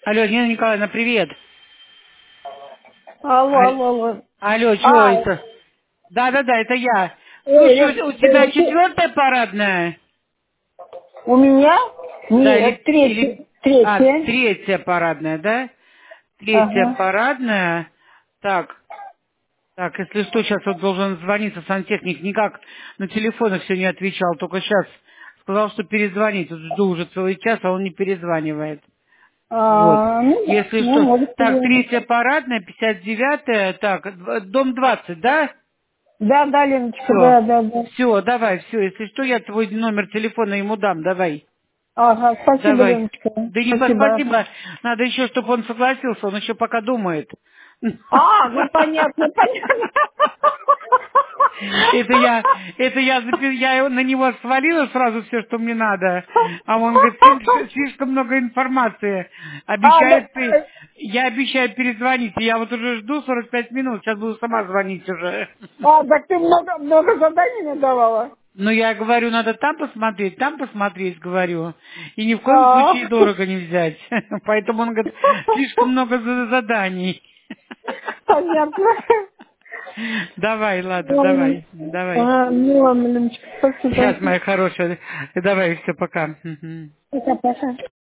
Алло, Нина Николаевна, привет. Алло, Аль- алло, алло. Алло, чего А, это? Да, это я. я, Слушай, у тебя четвертая парадная? у меня? Да, Нет, или... А, третья. третья парадная, да? Третья Ага. парадная. Так, если что, сейчас вот должен звониться сантехник. Никак на телефонах все не отвечал, только сейчас сказал, что перезвонит. Вот жду уже целый час, а он не перезванивает. Вот. Ну, да, Если ну, что. может, Так, позвонить. третья парадная, 59-я, так, дом 20, да? Да, да, Леночка, Все. да, да, да. Все, давай, все. Если что, я твой номер телефона ему дам, давай. Ага, спасибо, Давай. Леночка. Да не Спасибо. спасибо. Надо еще, чтобы он согласился, он еще пока думает. А, ну, понятно, понятно. Я на него свалила сразу все, что мне надо. А он говорит, слишком много информации. А, да, Я обещаю перезвонить. И я вот уже жду 45 минут, сейчас буду сама звонить уже. так ты много заданий мне давала? Но я говорю, надо там посмотреть, говорю. И ни в коем А, случае дорого не взять. Поэтому он говорит, слишком много заданий. понятно. Давай, ладно, давай, давай. Ну ладно, Леночка, спасибо. Сейчас, моя хорошая. Давай, все, пока. Мгм. Пока, пока.